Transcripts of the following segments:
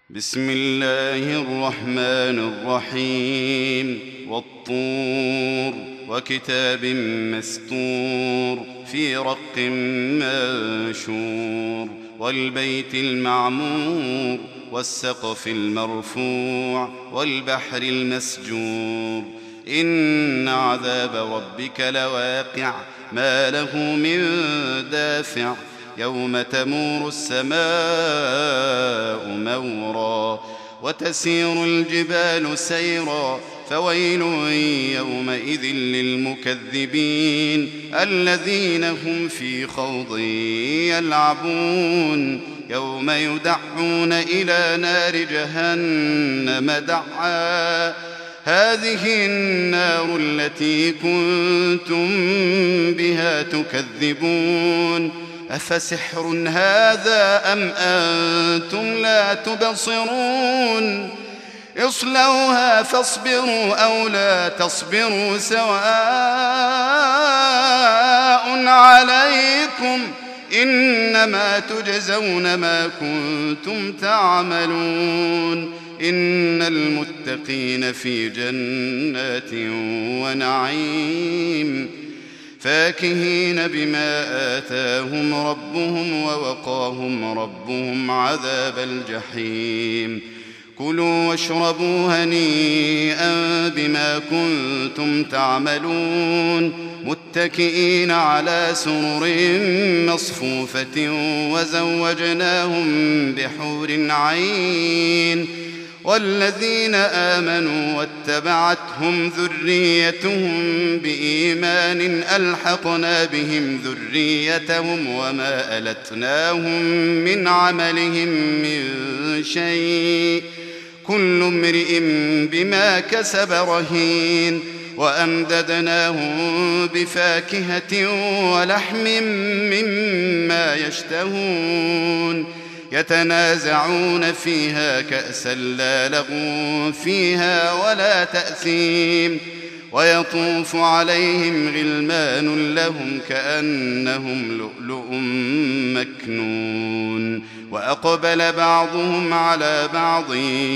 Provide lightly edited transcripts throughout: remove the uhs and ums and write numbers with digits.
بسم الله الرحمن الرحيم والطور وكتاب مسطور في رق منشور والبيت المعمور والسقف المرفوع والبحر المسجور إن عذاب ربك لواقع ما له من دافع يوم تمور السماء مورا وتسير الجبال سيرا فويل يومئذ للمكذبين الذين هم في خوض يلعبون يوم يدعون إلى نار جهنم دعا هذه النار التي كنتم بها تكذبون أفسحر هذا أم أنتم لا تبصرون اصلوها فاصبروا أو لا تصبروا سواء عليكم إنما تجزون ما كنتم تعملون إن المتقين في جنات ونعيم فاكهين بما آتاهم ربهم ووقاهم ربهم عذاب الجحيم كلوا واشربوا هنيئا بما كنتم تعملون متكئين على سرر مصفوفة وزوجناهم بحور عين والذين آمنوا واتبعتهم ذريتهم بإيمان ألحقنا بهم ذريتهم وما ألتناهم من عملهم من شيء كل امرئ بما كسب رهين وأمددناهم بفاكهة ولحم مما يشتهون يتنازعون فيها كأسا لا لغو فيها ولا تأثيم ويطوف عليهم غلمان لهم كأنهم لؤلؤ مكنون وأقبل بعضهم على بعض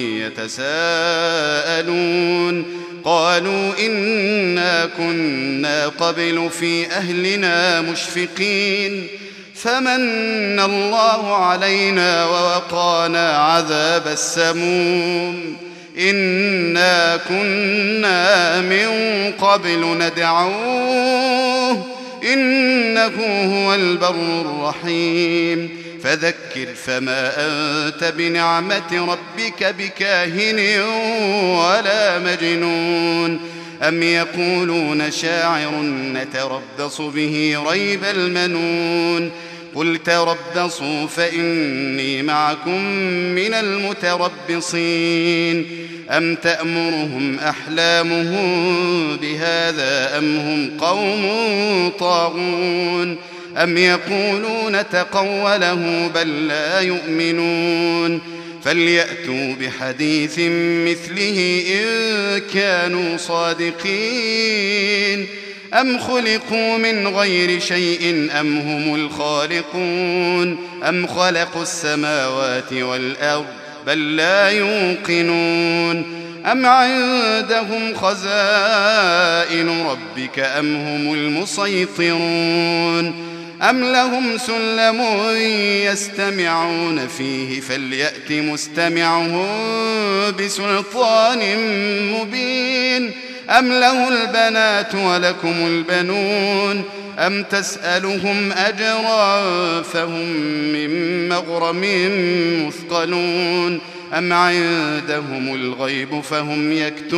يتساءلون قالوا إنا كنا قبل في أهلنا مشفقين فمن الله علينا ووقانا عذاب السموم إنا كنا من قبل ندعوه إنه هو البر الرحيم فذكر فما أنت بنعمة ربك بكاهن ولا مجنون أم يقولون شاعر نتربص به ريب المنون قل تربصوا فإني معكم من المتربصين أم تأمرهم أحلامهم بهذا أم هم قوم طاغون أم يقولون تقوله بل لا يؤمنون فليأتوا بحديث مثله إن كانوا صادقين أم خلقوا من غير شيء أم هم الخالقون أم خلقوا السماوات والأرض بل لا يوقنون أم عندهم خزائن ربك أم هم المسيطرون أم لهم سلم يستمعون فيه فليأت مستمعهم بسلطان مبين أم له البنات ولكم البنون أم تسألهم أجرا فهم من مغرم مثقلون أم عندهم الغيب فهم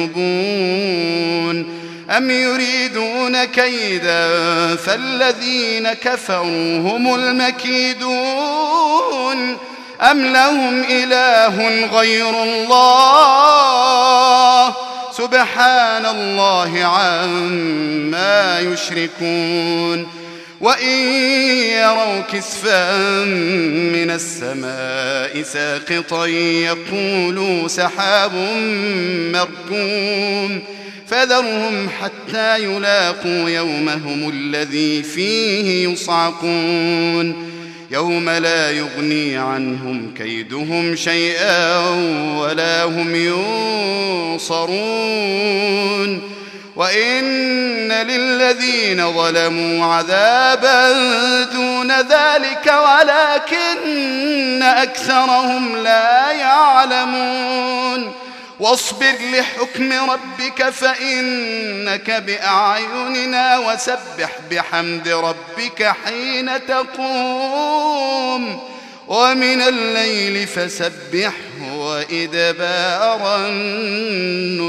يكتبون أم يريدون كيدا فالذين كفروا هم المكيدون أم لهم إله غير الله سبحان الله عما يشركون وإن يروا كسفا من السماء ساقطا يقولوا سحاب مركوم فذرهم حتى يلاقوا يومهم الذي فيه يصعقون يوم لا يغني عنهم كيدهم شيئا ولا هم ينصرون وإن للذين ظلموا عذابا دون ذلك ولكن أكثرهم لا يعلمون واصبر لحكم ربك فإنك بأعيننا وسبح بحمد ربك حين تقوم ومن الليل فسبحه وإدبار النجوم